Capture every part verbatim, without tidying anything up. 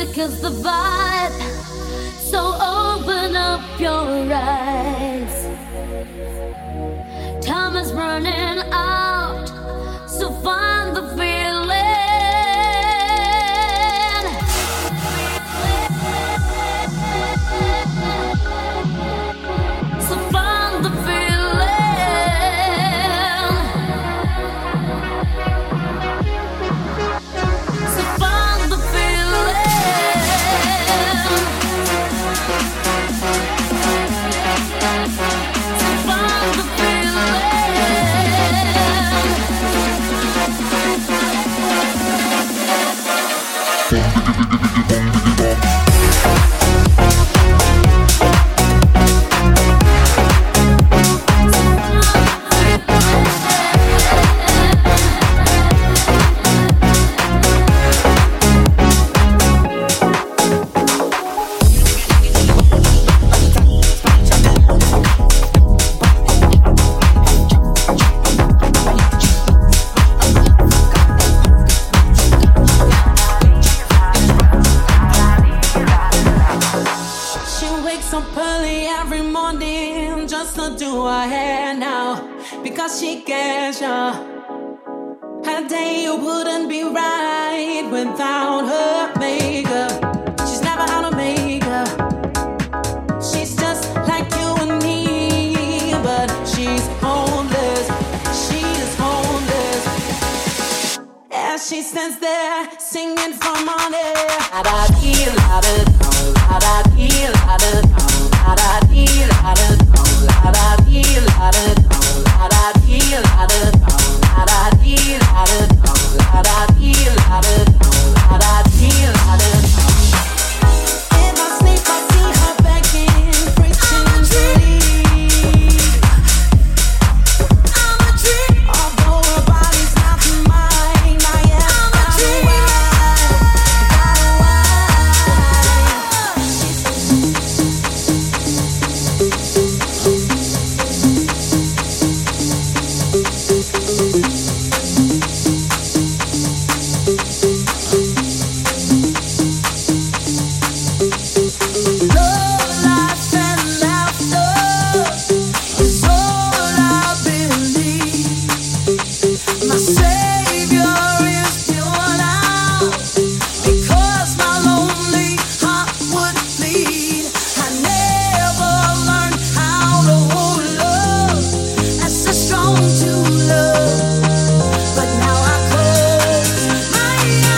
music is the vibe, so open up your eyes. Time is running out, so find the feeling. So find the feeling. So find the feeling. So find the feeling. She cares, yeah. Her day wouldn't be right without her makeup. She's never out of makeup. She's just like you and me, but she's homeless. She is homeless. As she stands there singing for money. La da dee la da la da dee la da la da dee la da la da dee la da. La da dee la da, la da dee la da, la da dee la da, la da dee la da. If I sleep, I see her begging, preaching to leave. I'm a dream. Although her body's not mine, I am got a wife, got a wife. Strong to love, but now I close my eyes.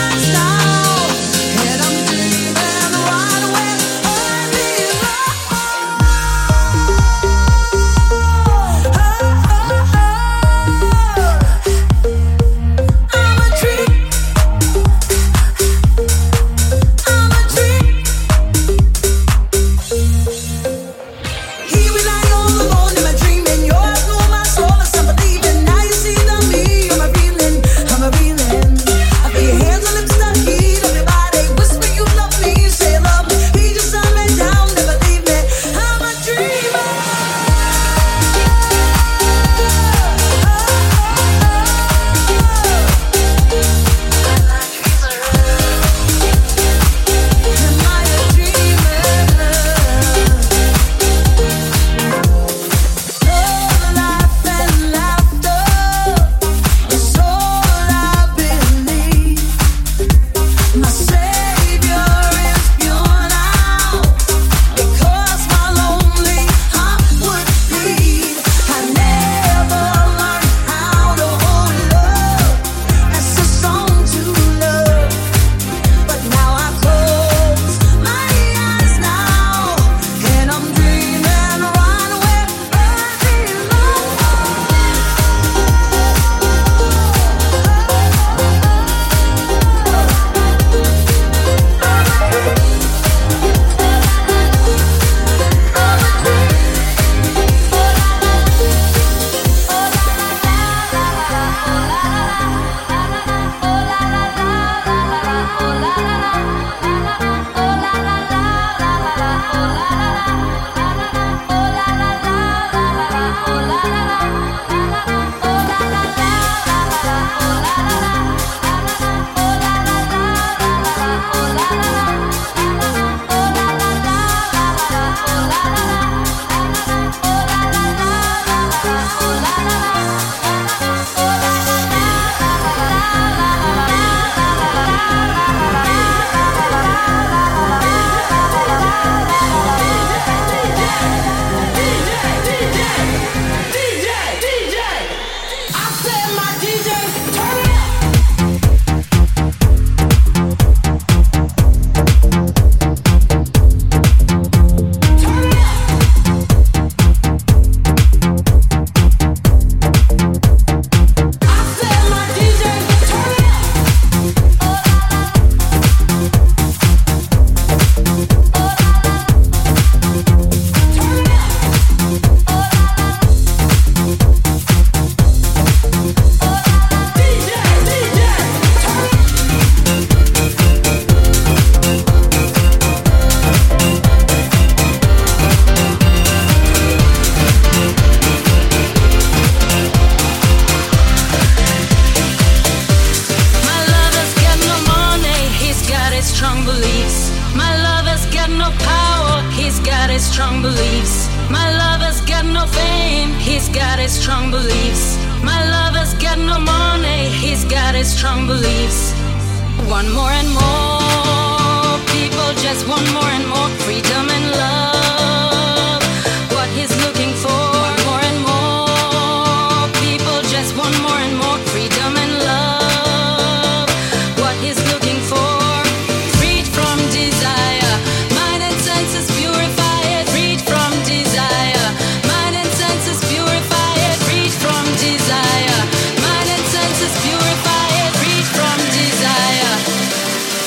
his strong beliefs. My lover's got no fame, he's got his strong beliefs. My lover's got no money, he's got his strong beliefs. One more and more people just want more and more freedom and love. What he's looking for. One more and more people just want more and more freedom and love. What he's looking for. Freed from desire, mind and senses purify it. Freed from desire, mind and senses purify it. Freed from desire, mind and senses purify it. Freed from desire.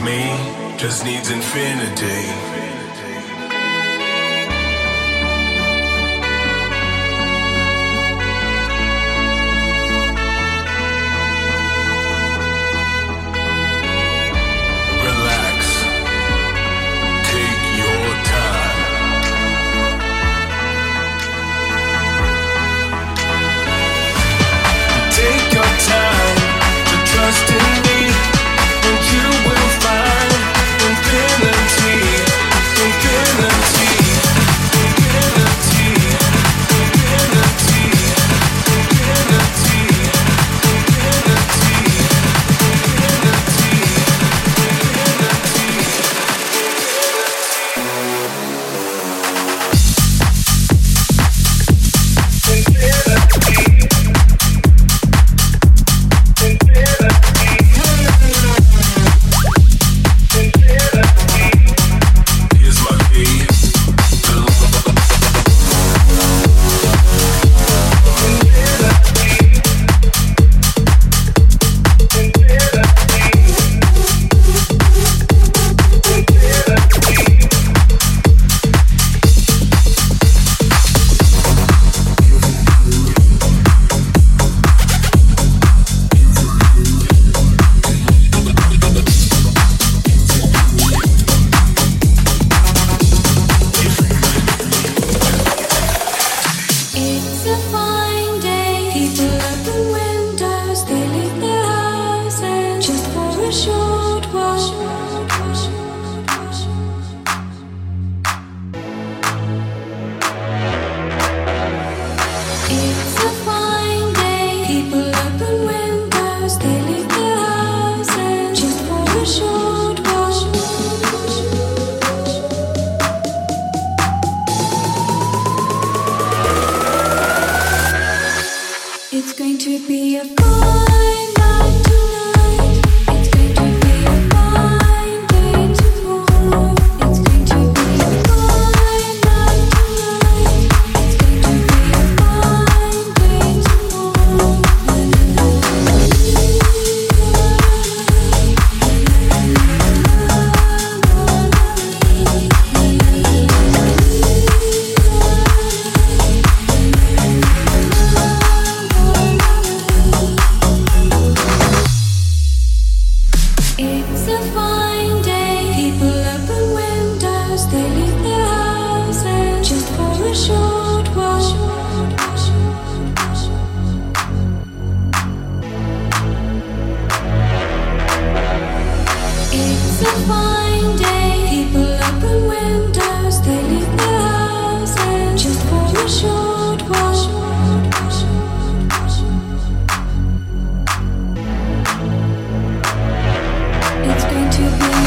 me just needs infinity. Trust in me, and you will find infinity, infinity, infinity, infinity, infinity,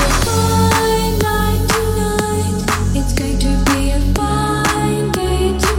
It's going to be a fine day tonight.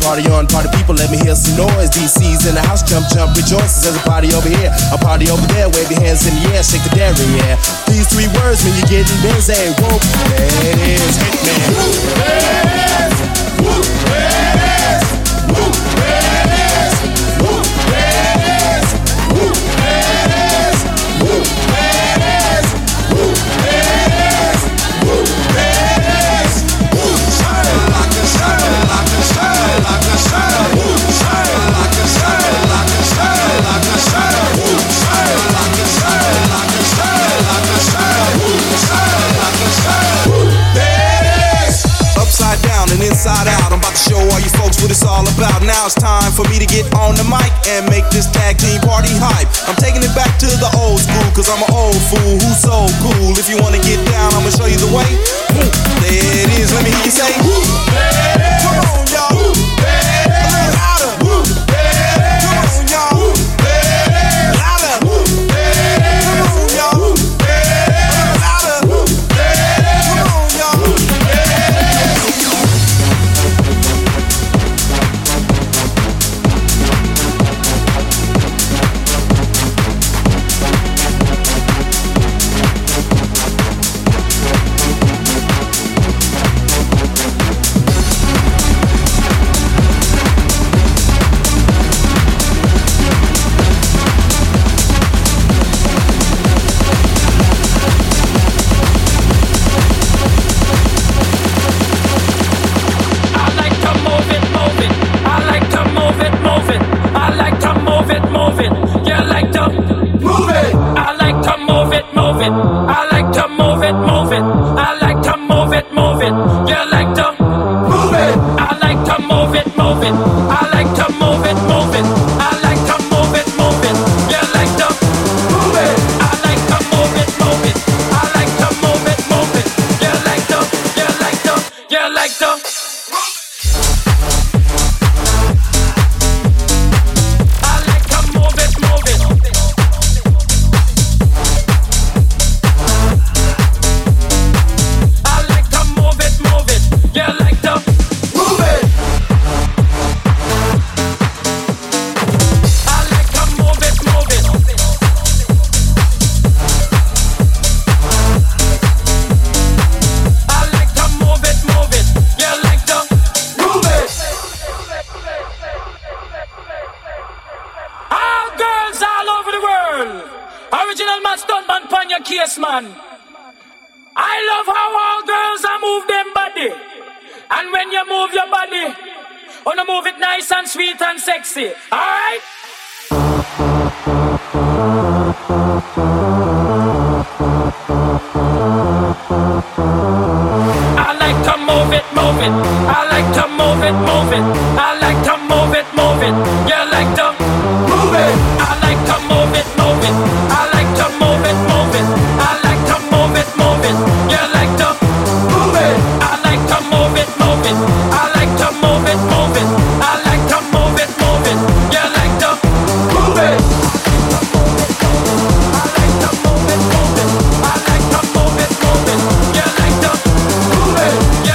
party on, party people, let me hear some noise. D C's in the house, jump, jump, rejoices. There's a party over here, a party over there. Wave your hands in the air, shake the dairy, yeah. These three words mean you're getting busy. Whoop, there it is, Hitman. Whoop, there it is. Whoop, there it is. Whoop, there it is. Whoop, there it is. Whoop, there it is. Whoop, there it is. Whoop, there it is. Whoop, there it is. Whoop, shine like a shine, like a shine, like a shine. Whoop, shine like a shine, like a shine, like a shine. Whoop, shine like a shine, like a shine, like a shine. Whoop, shine like a shine. Whoop, there it is. Upside down and inside out, I'm about to show all you folks what it's all about. Now it's time for me to get on the mic and make this tag team party hype. I'm taking it back to the old school, cause I'm an old fool who's so cool. If you wanna get down, I'ma show you the way. Woo, there it is, let me hear you say woo, there it is. Come on, y'all. Woo, there it is. A little louder. Woo, there it is. Come on, y'all. Woo, there it is. Louder. Woo, there it is. Come on, y'all. Woo, there it is. A little louder. Woo, there it is. Come on, y'all. Woo, there it is.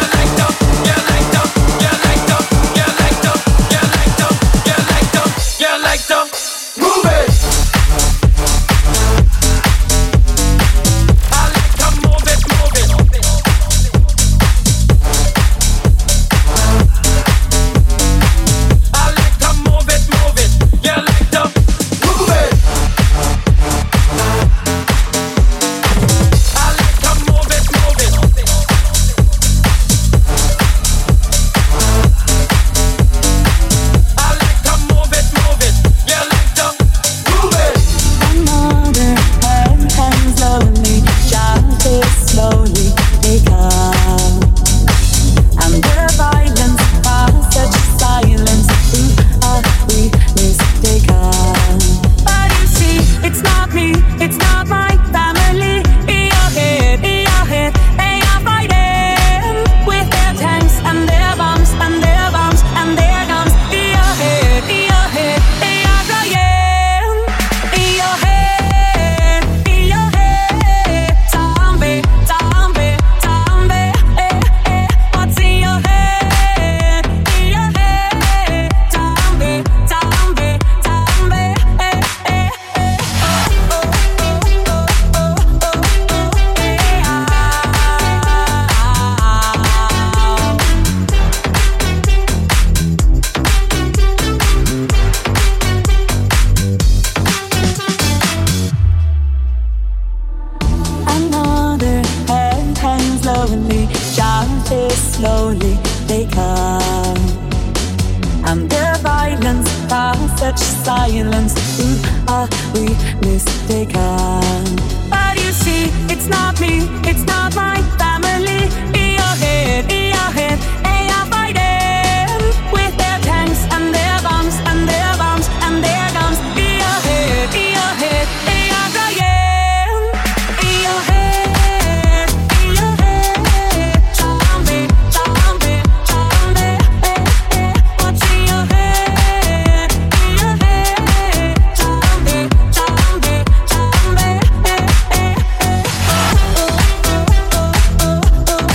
Yeah. only chances slowly they come. And their violence casts such silence. Who are we mistaken? But you see, it's not me, it's not my family. In your head, in your head, they are fighting with their tanks and their bombs and their bombs and their guns. In your head, in your head, they are dying. In your head, in your head, zombie, zombie, zombie. Eh, eh. What's in your head? In your head, zombie, zombie, zombie. Eh, eh, eh. Oh, oh, oh, oh, oh, oh,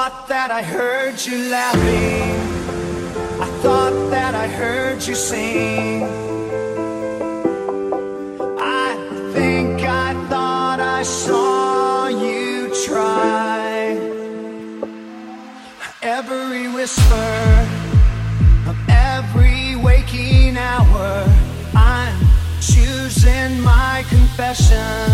thought that I heard you laughing. I thought that I heard you sing. I think I thought I saw you try. Every whisper of every waking hour, I'm choosing my confession.